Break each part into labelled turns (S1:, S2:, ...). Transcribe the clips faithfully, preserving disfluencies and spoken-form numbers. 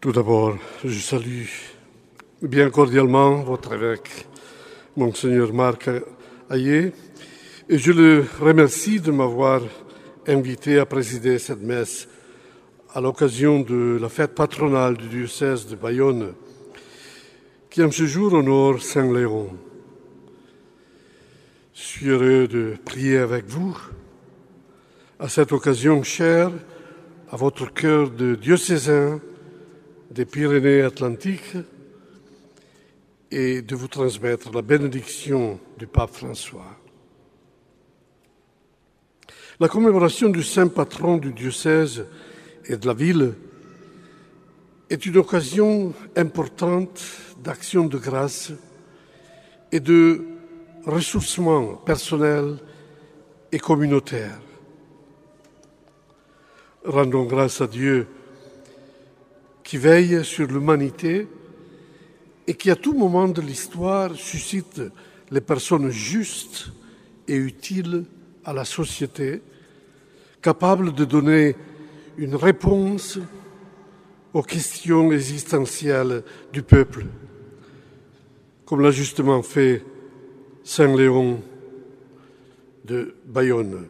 S1: Tout d'abord, je salue bien cordialement votre évêque, Monseigneur Marc Hayet, et je le remercie de m'avoir invité à présider cette messe à l'occasion de la fête patronale du diocèse de Bayonne, qui en ce jour honore Saint Léon. Je suis heureux de prier avec vous à cette occasion chère à votre cœur de diocésain des Pyrénées-Atlantiques et de vous transmettre la bénédiction du pape François. La commémoration du saint patron du diocèse et de la ville est une occasion importante d'action de grâce et de ressourcement personnel et communautaire. Rendons grâce à Dieu qui veille sur l'humanité et qui, à tout moment de l'histoire, suscite les personnes justes et utiles à la société, capables de donner une réponse aux questions existentielles du peuple, comme l'a justement fait Saint Léon de Bayonne.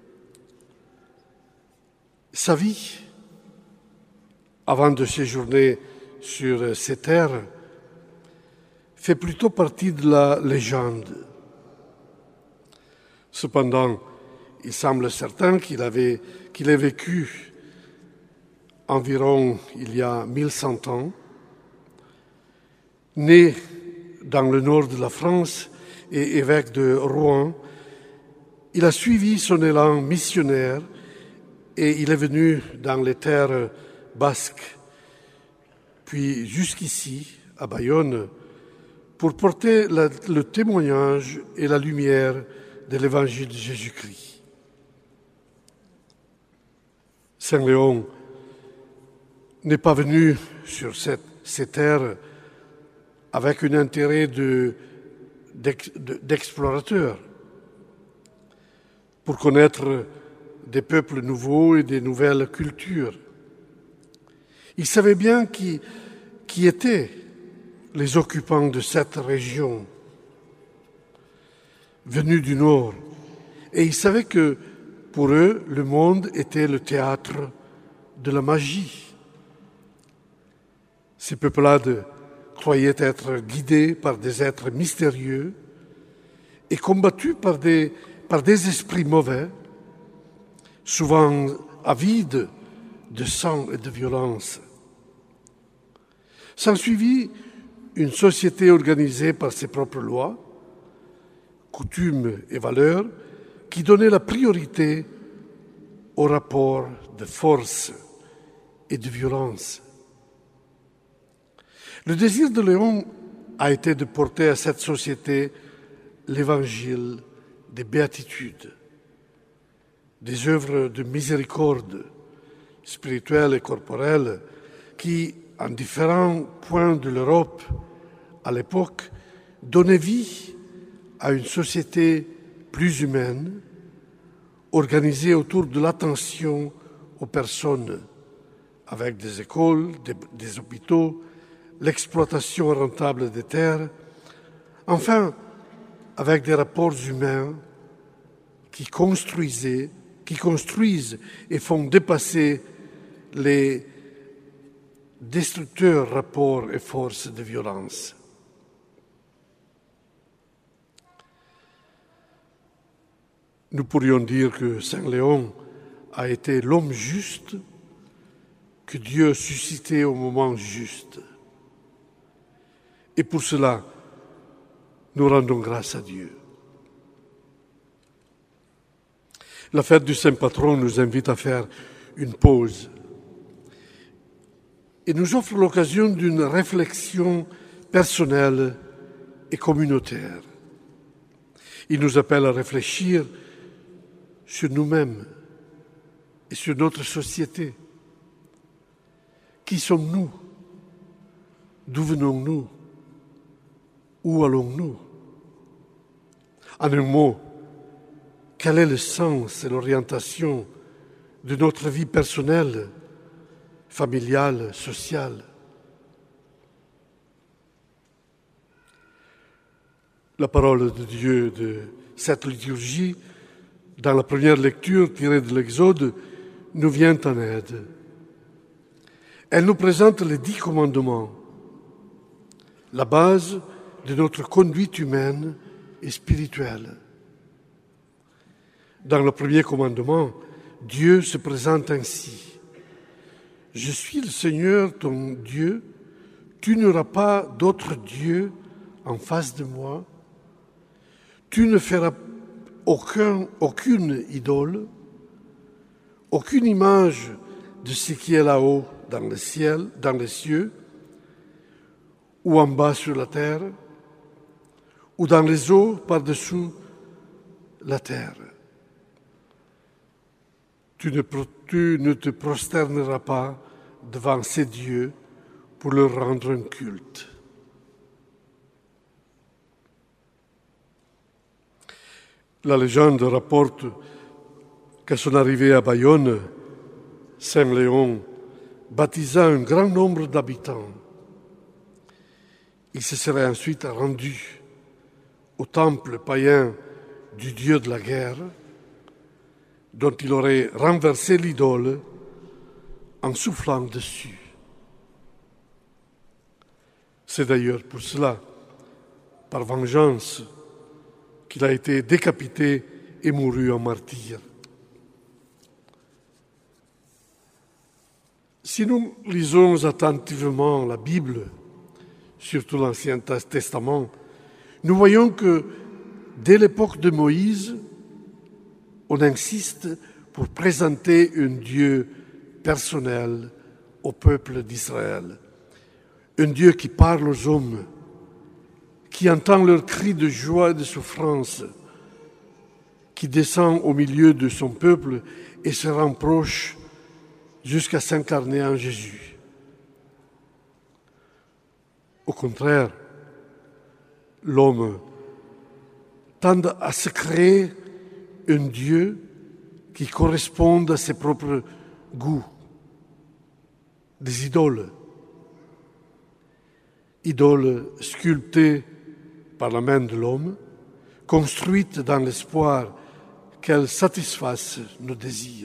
S1: Sa vie, avant de séjourner sur ces terres, fait plutôt partie de la légende. Cependant, il semble certain qu'il avait, qu'il ait vécu environ il y a mille cent ans, né dans le nord de la France et évêque de Rouen. Il a suivi son élan missionnaire et il est venu dans les terres basques, puis jusqu'ici, à Bayonne, pour porter la, le témoignage et la lumière de l'évangile de Jésus-Christ. Saint Léon n'est pas venu sur cette, ces terres avec un intérêt de, d'explorateur, pour connaître des peuples nouveaux et des nouvelles cultures. Il savait bien qui, qui étaient les occupants de cette région, venus du Nord, et il savait que pour eux, le monde était le théâtre de la magie. Ces peuplades croyaient être guidées par des êtres mystérieux et combattus par des, par des esprits mauvais, souvent avides de sang et de violence. S'ensuivit une société organisée par ses propres lois, coutumes et valeurs, qui donnait la priorité au rapport de force et de violence. Le désir de Léon a été de porter à cette société l'évangile des béatitudes, des œuvres de miséricorde spirituelle et corporelle qui, en différents points de l'Europe à l'époque, donnaient vie à une société plus humaine, organisée autour de l'attention aux personnes, avec des écoles, des, des hôpitaux, l'exploitation rentable des terres, enfin, avec des rapports humains qui construisaient, qui construisent et font dépasser les destructeurs rapports et forces de violence. Nous pourrions dire que Saint Léon a été l'homme juste que Dieu suscitait au moment juste. Et pour cela, nous rendons grâce à Dieu. La fête du Saint Patron nous invite à faire une pause et nous offre l'occasion d'une réflexion personnelle et communautaire. Il nous appelle à réfléchir sur nous-mêmes et sur notre société. Qui sommes-nous? D'où venons-nous? Où allons-nous? En un mot, quel est le sens et l'orientation de notre vie personnelle, familiale, sociale? La parole de Dieu de cette liturgie, dans la première lecture tirée de l'Exode, nous vient en aide. Elle nous présente les dix commandements, la base de notre conduite humaine et spirituelle. Dans le premier commandement, Dieu se présente ainsi. « Je suis le Seigneur ton Dieu, tu n'auras pas d'autre Dieu en face de moi, tu ne feras aucun, aucune idole, aucune image de ce qui est là-haut dans le ciel, dans les cieux, ou en bas sur la terre, ou dans les eaux par-dessous la terre. Tu ne, tu ne te prosterneras pas devant ces dieux pour leur rendre un culte. » La légende rapporte qu'à son arrivée à Bayonne, Saint Léon baptisa un grand nombre d'habitants. Il se serait ensuite rendu au temple païen du dieu de la guerre, dont il aurait renversé l'idole en soufflant dessus. C'est d'ailleurs pour cela, par vengeance, qu'il a été décapité et mouru en martyr. Si nous lisons attentivement la Bible, surtout l'Ancien Testament, nous voyons que dès l'époque de Moïse, on insiste pour présenter un Dieu personnel au peuple d'Israël, un Dieu qui parle aux hommes, qui entend leurs cris de joie et de souffrance, qui descend au milieu de son peuple et se rend proche jusqu'à s'incarner en Jésus. Au contraire, l'homme tend à se créer un Dieu qui corresponde à ses propres goûts, des idoles, idoles sculptées par la main de l'homme, construites dans l'espoir qu'elles satisfassent nos désirs.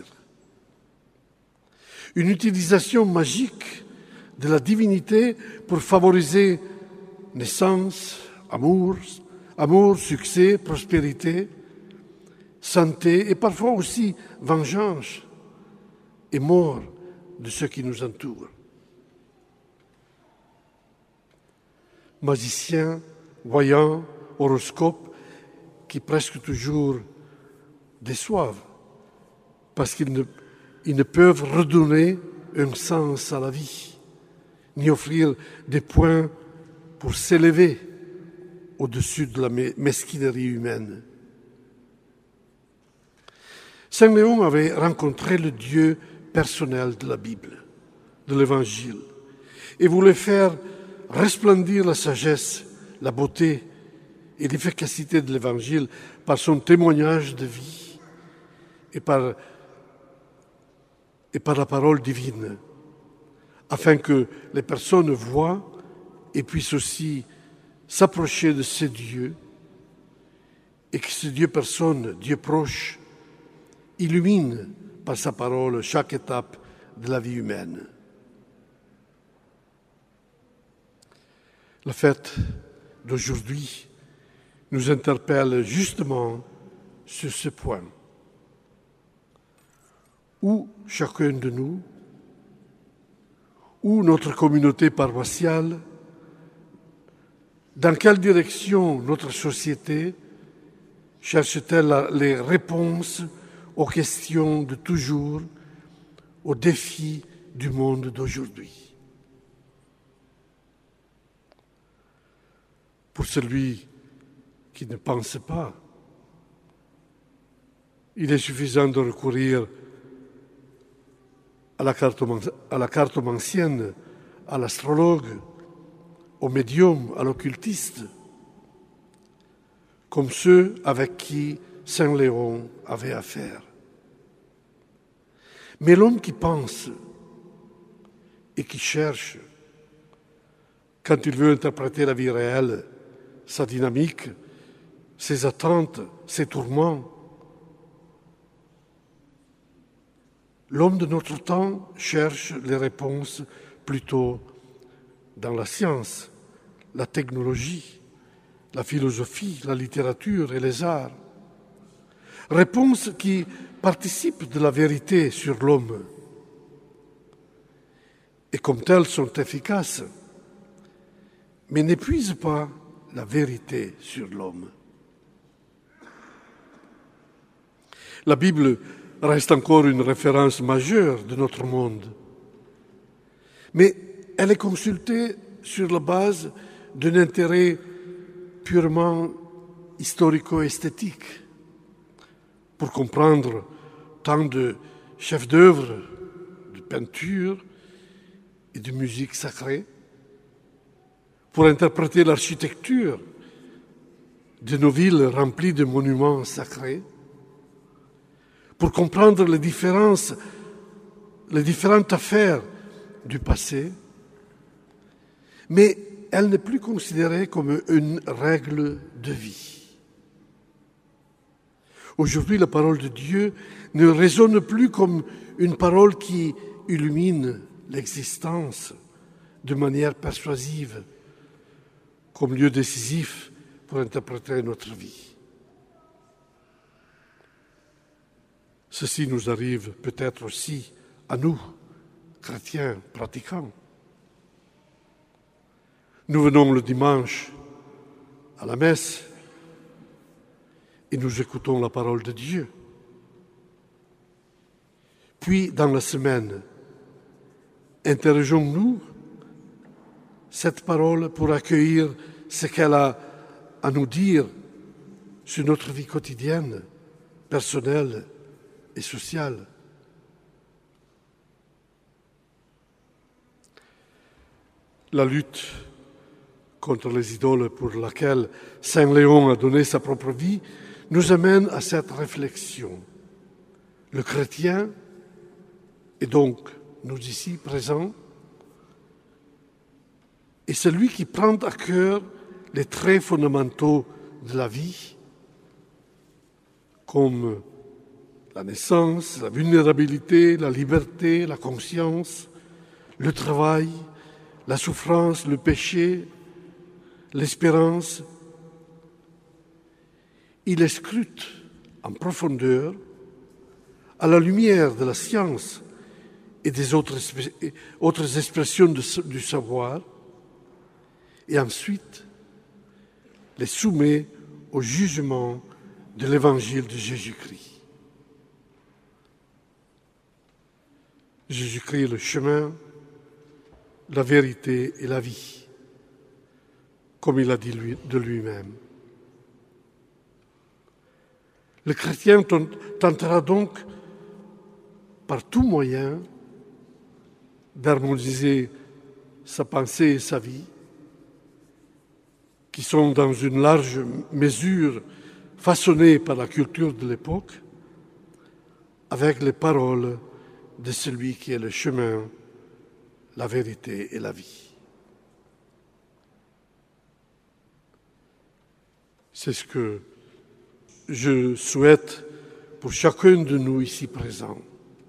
S1: Une utilisation magique de la divinité pour favoriser naissance, amour, amour, succès, prospérité, santé et parfois aussi vengeance et mort de ceux qui nous entourent. Magiciens, voyants, horoscopes, qui presque toujours déçoivent parce qu'ils ne, ils ne peuvent redonner un sens à la vie, ni offrir des points pour s'élever au-dessus de la mesquinerie humaine. Saint Léon avait rencontré le Dieu personnel de la Bible, de l'Évangile, et voulait faire resplendir la sagesse, la beauté et l'efficacité de l'Évangile par son témoignage de vie et par, et par la parole divine, afin que les personnes voient et puissent aussi s'approcher de ce Dieu et que ce Dieu personne, Dieu proche, illumine par sa parole chaque étape de la vie humaine. La fête d'aujourd'hui nous interpelle justement sur ce point. Où chacun de nous, où notre communauté paroissiale, dans quelle direction notre société cherche-t-elle les réponses aux questions de toujours, aux défis du monde d'aujourd'hui? Pour celui qui ne pense pas, il est suffisant de recourir à la cartoman- à la cartomancienne, à l'astrologue, au médium, à l'occultiste, comme ceux avec qui Saint Léon avait affaire. Mais l'homme qui pense et qui cherche, quand il veut interpréter la vie réelle, sa dynamique, ses attentes, ses tourments. L'homme de notre temps cherche les réponses plutôt dans la science, la technologie, la philosophie, la littérature et les arts. Réponses qui participent de la vérité sur l'homme et comme telles sont efficaces, mais n'épuisent pas la vérité sur l'homme. La Bible reste encore une référence majeure de notre monde, mais elle est consultée sur la base d'un intérêt purement historico-esthétique pour comprendre tant de chefs-d'œuvre, de peinture et de musique sacrée, pour interpréter l'architecture de nos villes remplies de monuments sacrés, pour comprendre les différences, les différentes affaires du passé, mais elle n'est plus considérée comme une règle de vie. Aujourd'hui, la parole de Dieu ne résonne plus comme une parole qui illumine l'existence de manière persuasive, comme lieu décisif pour interpréter notre vie. Ceci nous arrive peut-être aussi à nous, chrétiens pratiquants. Nous venons le dimanche à la messe et nous écoutons la parole de Dieu. Puis, dans la semaine, interrogeons-nous cette parole pour accueillir ce qu'elle a à nous dire sur notre vie quotidienne, personnelle et sociale. La lutte contre les idoles pour laquelle Saint Léon a donné sa propre vie nous amène à cette réflexion. Le chrétien, et donc nous ici présents, est celui qui prend à cœur les traits fondamentaux de la vie, comme la naissance, la vulnérabilité, la liberté, la conscience, le travail, la souffrance, le péché, l'espérance. Il les scrute en profondeur à la lumière de la science et des autres, autres expressions de, du savoir, et ensuite les soumet au jugement de l'évangile de Jésus-Christ. Jésus-Christ est le chemin, la vérité et la vie, comme il a dit lui, de lui-même. Le chrétien tentera donc, par tout moyen, d'harmoniser sa pensée et sa vie, qui sont dans une large mesure façonnées par la culture de l'époque, avec les paroles de celui qui est le chemin, la vérité et la vie. C'est ce que je souhaite pour chacun de nous ici présents.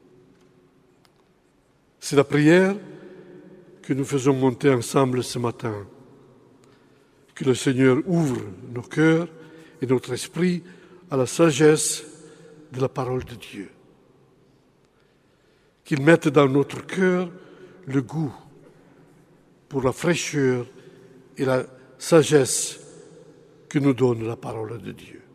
S1: C'est la prière que nous faisons monter ensemble ce matin. Que le Seigneur ouvre nos cœurs et notre esprit à la sagesse de la parole de Dieu. Qu'il mette dans notre cœur le goût pour la fraîcheur et la sagesse que nous donne la parole de Dieu.